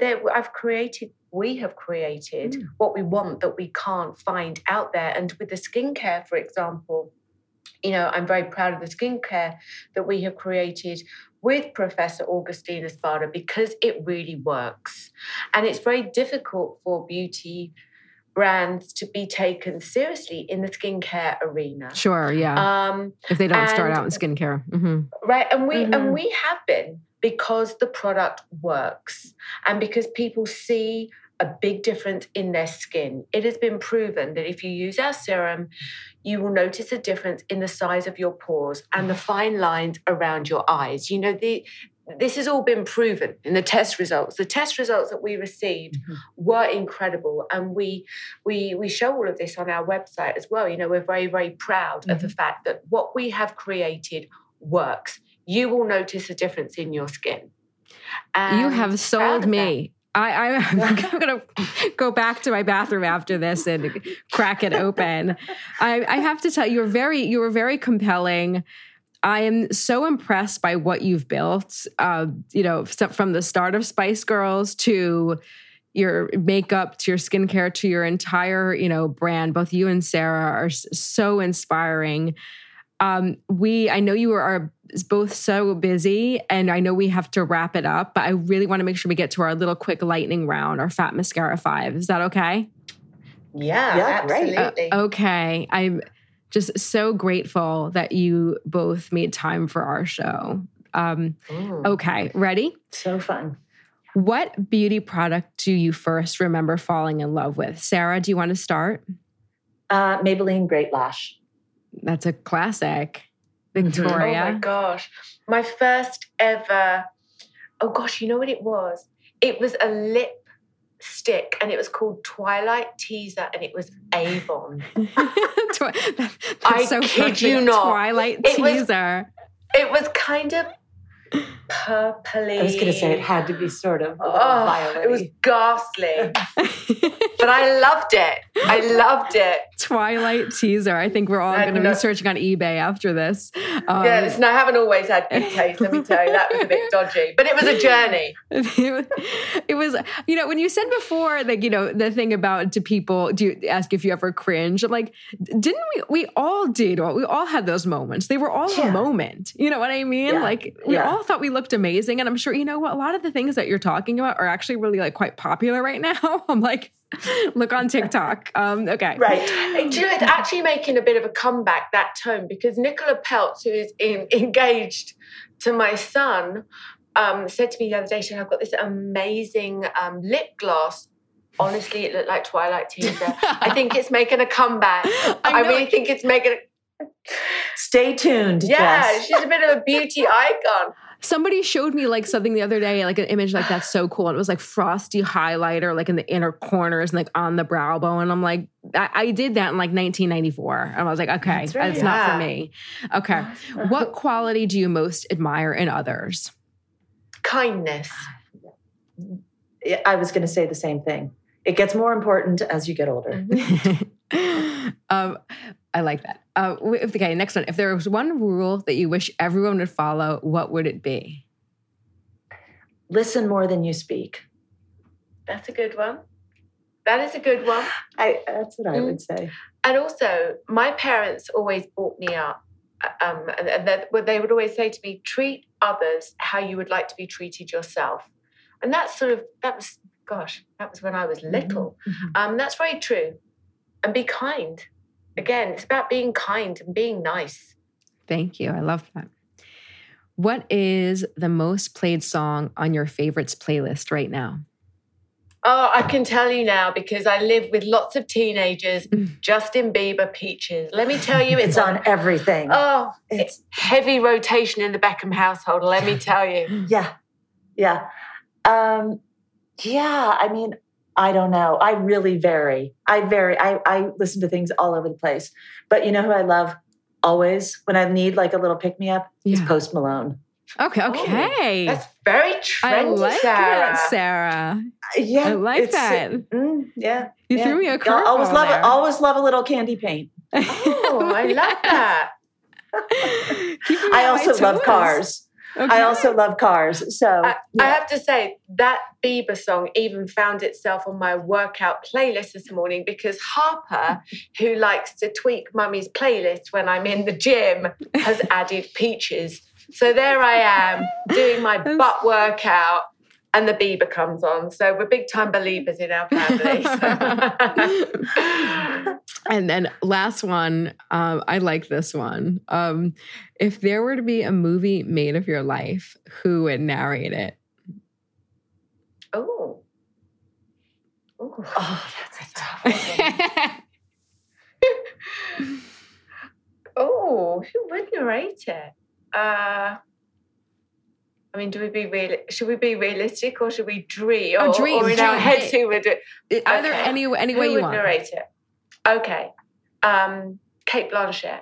we have created what we want that we can't find out there. And with the skincare, for example, you know, I'm very proud of the skincare that we have created with Professor Augustin Espada, because it really works. And it's very difficult for beauty brands to be taken seriously in the skincare arena. Sure, yeah. If they don't start out in skincare. Right, and we have been, because the product works and because people see a big difference in their skin. It has been proven that if you use our serum, you will notice a difference in the size of your pores and the fine lines around your eyes. You know, this has all been proven in the test results. The test results that we received were incredible. And we show all of this on our website as well. You know, we're very, very proud of the fact that what we have created works. You will notice a difference in your skin. And you have sold me. I'm going to go back to my bathroom after this and crack it open. I have to tell you, you were very compelling. I am so impressed by what you've built, you know, from the start of Spice Girls to your makeup, to your skincare, to your entire, you know, brand. Both you and Sarah are so inspiring. I know you are both so busy, and I know we have to wrap it up, but I really want to make sure we get to our little quick lightning round, our Fat Mascara 5. Is that okay? Yeah, absolutely. Okay. I'm just so grateful that you both made time for our show. Okay, ready? So fun. What beauty product do you first remember falling in love with? Sarah, do you want to start? Maybelline Great Lash. That's a classic. Victoria. Oh my gosh. My first ever, oh gosh, you know what it was? It was a lipstick and it was called Twilight Teaser and it was Avon. That's so kid perfect. you not. Twilight Teaser. It was kind of purpley. I was going to say it had to be sort of violet. It was ghastly. But I loved it. Twilight Teaser. I think we're all going to be searching on eBay after this. Yeah, listen, I haven't always had good taste, let me tell you. That was a bit dodgy. But it was a journey. It was, you know, when you said before, like, you know, the thing about do you ask if you ever cringe? I'm like, didn't we all did. We all had those moments. They were all a moment. You know what I mean? Yeah. Like, we all thought we looked amazing. And I'm sure, you know what, a lot of the things that you're talking about are actually really like quite popular right now. I'm like, look on TikTok. Okay. Right. Do you know, it's actually making a bit of a comeback, that tone, because Nicola Peltz, who is engaged to my son, said to me the other day, she said, I've got this amazing lip gloss. Honestly, it looked like Twilight Teaser. I think it's making a comeback. I really think it's making a... Stay tuned. Yeah, Jess. she's a bit of a beauty icon. Somebody showed me like something the other day, like an image like that's so cool. And it was like frosty highlighter, like in the inner corners and like on the brow bone. And I'm like, I did that in like 1994. And I was like, okay, that's not for me. Okay. What quality do you most admire in others? Kindness. I was going to say the same thing. It gets more important as you get older. I like that. Okay, next one. If there was one rule that you wish everyone would follow, what would it be? Listen more than you speak. That's a good one. That is a good one. That's what I would say. And also, my parents always brought me up. And they would always say to me, treat others how you would like to be treated yourself. And that was when I was little. That's very true. And be kind. Again, it's about being kind and being nice. Thank you. I love that. What is the most played song on your favorites playlist right now? Oh, I can tell you now because I live with lots of teenagers. Justin Bieber, Peaches. Let me tell you, it's on everything. Oh, it's heavy rotation in the Beckham household. Let me tell you. Yeah. I mean, I don't know. I really vary. I listen to things all over the place. But you know who I love always when I need like a little pick-me-up? Is Post Malone. Okay. Oh, that's very trendy, I like that, Sarah. Yeah. I like that. Yeah. You threw me a curveball. Always love a little candy paint. Oh, I love that. I also love cars. Okay. I also love cars. So I have to say that Bieber song even found itself on my workout playlist this morning because Harper, who likes to tweak Mummy's playlist when I'm in the gym, has added Peaches. So there I am doing my butt workout and the Bieber comes on. So we're big time believers in our family. And then last one, I like this one. If there were to be a movie made of your life, who would narrate it? Oh, that's a tough one. Oh, who would narrate it? I mean, should we be realistic or should we dream? Or, dream. Or in our heads, who would do it? Either any way who you would want. narrate it? Okay. Cate Blanchett.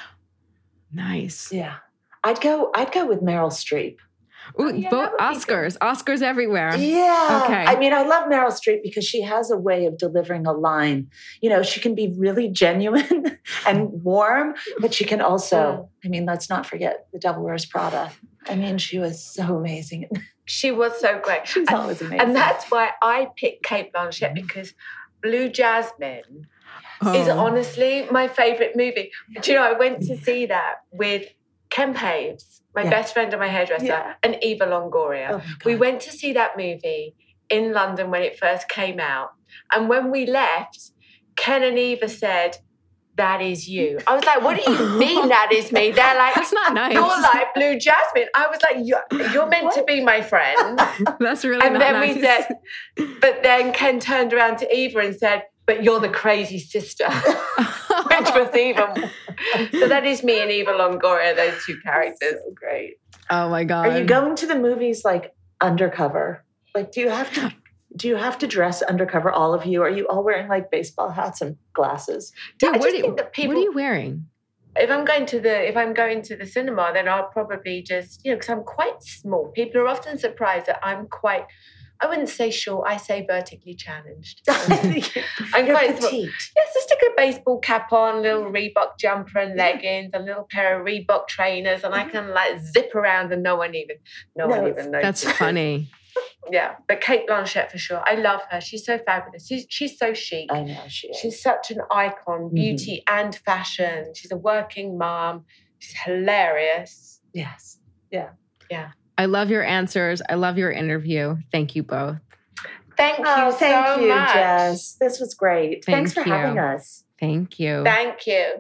Nice. Yeah. I'd go with Meryl Streep. Ooh, yeah, both that would be good. Oscars everywhere. Yeah. Okay. I mean, I love Meryl Streep because she has a way of delivering a line. You know, she can be really genuine and warm, but she can also, I mean, let's not forget The Devil Wears Prada. I mean, she was so amazing. She was so great. She's always amazing. And that's why I picked Cate Blanchett, because Blue Jasmine is honestly my favorite movie. Do you know, I went to see that with Ken Paves, my best friend and my hairdresser, and Eva Longoria. Oh my God. We went to see that movie in London when it first came out. And when we left, Ken and Eva said, "That is you." I was like, "What do you mean that is me?" They're like, That's not nice. "You're like Blue Jasmine." I was like, you're meant to be my friend. That's really And not then nice. we said, but then Ken turned around to Eva and said, "But you're the crazy sister," which was even. So that is me and Eva Longoria, those two characters. So great. Oh my God. Are you going to the movies like undercover? Like, do you have to dress undercover, all of you? Are you all wearing like baseball hats and glasses? Dude, I what just are think that people. you wearing? If I'm going to the cinema, then I'll probably just, because I'm quite small. People are often surprised that I'm quite. I wouldn't say short. I say vertically challenged. I'm You're quite small. petite. Yes, just stick a baseball cap on, a little Reebok jumper and leggings, a little pair of Reebok trainers, and I can like zip around and no one even knows. That's funny. Yeah, but Cate Blanchett for sure. I love her. She's so fabulous. She's so chic. I know she is. She's such an icon, beauty and fashion. She's a working mom. She's hilarious. Yes. Yeah. Yeah. I love your answers. I love your interview. Thank you both. Thank you Thank so you, much. Jess. This was great. Thanks for Thank you. having us. Thank you. Thank you.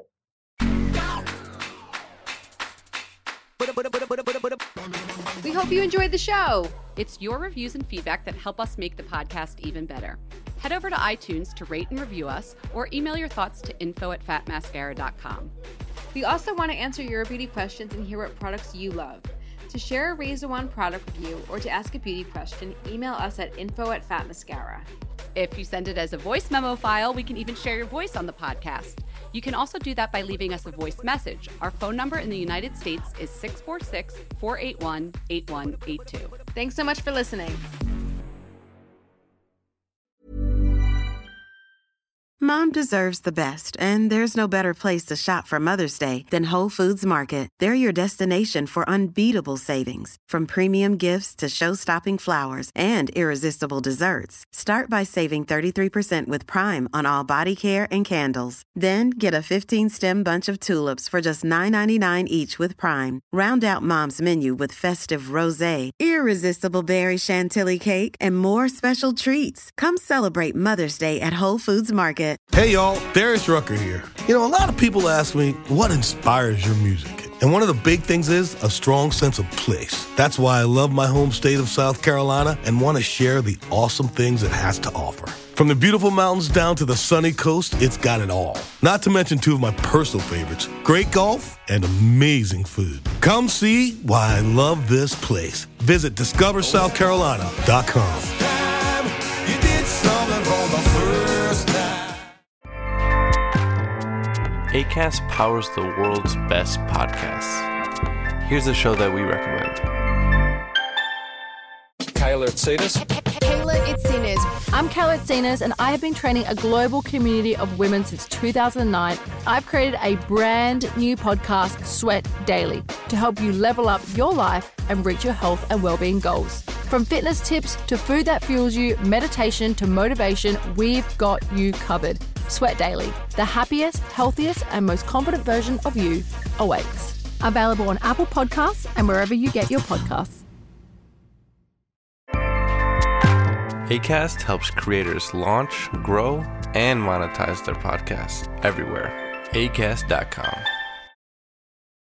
We hope you enjoyed the show. It's your reviews and feedback that help us make the podcast even better. Head over to iTunes to rate and review us, or email your thoughts to info@fatmascara.com. We also want to answer your beauty questions and hear what products you love. To share a Razor One product review or to ask a beauty question, email us at info@fatmascara. If you send it as a voice memo file, we can even share your voice on the podcast. You can also do that by leaving us a voice message. Our phone number in the United States is 646-481-8182. Thanks so much for listening. Mom deserves the best, and there's no better place to shop for Mother's Day than Whole Foods Market. They're your destination for unbeatable savings, from premium gifts to show-stopping flowers and irresistible desserts. Start by saving 33% with Prime on all body care and candles. Then get a 15-stem bunch of tulips for just $9.99 each with Prime. Round out Mom's menu with festive rosé, irresistible berry chantilly cake, and more special treats. Come celebrate Mother's Day at Whole Foods Market. Hey y'all, Darius Rucker here. A lot of people ask me, what inspires your music? And one of the big things is a strong sense of place. That's why I love my home state of South Carolina and want to share the awesome things it has to offer. From the beautiful mountains down to the sunny coast, it's got it all. Not to mention two of my personal favorites, great golf and amazing food. Come see why I love this place. Visit discoversouthcarolina.com. Acast powers the world's best podcasts. Here's a show that we recommend. Kayla Itsinas. Kayla Itsinas. I'm Kayla Itsinas, and I have been training a global community of women since 2009. I've created a brand new podcast, Sweat Daily, to help you level up your life and reach your health and well-being goals. From fitness tips to food that fuels you, meditation to motivation, we've got you covered. Sweat Daily, the happiest, healthiest, and most confident version of you awaits. Available on Apple Podcasts and wherever you get your podcasts. Acast helps creators launch, grow, and monetize their podcasts everywhere. Acast.com.